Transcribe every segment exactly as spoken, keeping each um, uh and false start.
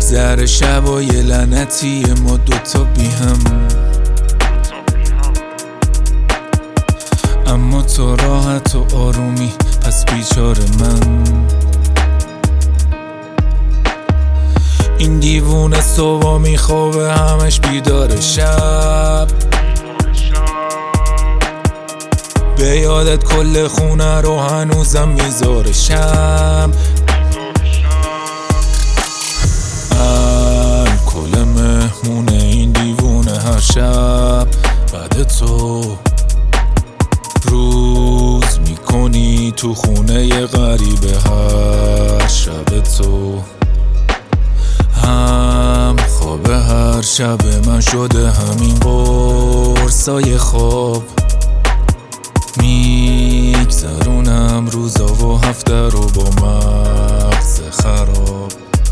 میگذره شبای لعنتی ما دوتا بی هم، اما تو راحت و آرومی پس بیچاره من. این دیوونه صبح میخوابه همش بیدار شب، به یادت کل خونه رو هنوزم میذارشم. الکل مهمونه این دیوونه هر شب، بعد تو روز میکنی تو خونه غریبه هر شب. تو هم خواب هر شب من شده همین قرصای خواب، میگذرونم روزا و هفته رو با مغز خراب.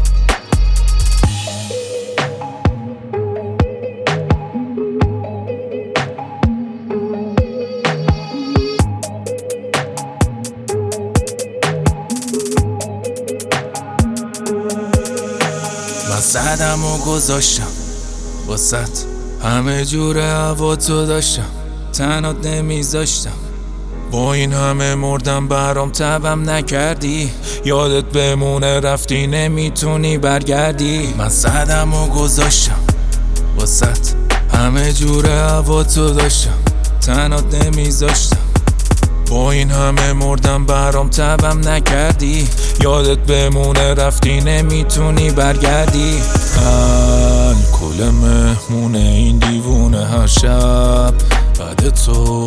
من زدم و گذاشتم واسط، همه جور هوا تو داشتم، تنات نمیذاشتم. با این همه مردم برام تبم نکردی، یادت بمونه رفتی نمیتونی برگردی. من زدم و گذاشتم واسط، همه جور هوا تو داشتم، تنات نمیذاشتم. با این همه مردم برام تبم نکردی، یادت بمونه رفتی نمیتونی برگردی. الکل مهمونه این دیوونه هر شب، بعد تو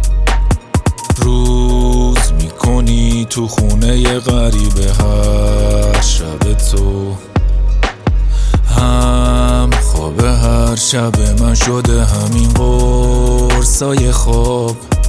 روز میکنی تو خونه غریبه هر شب. تو هم خواب هر شب من شده همین قرصای خواب،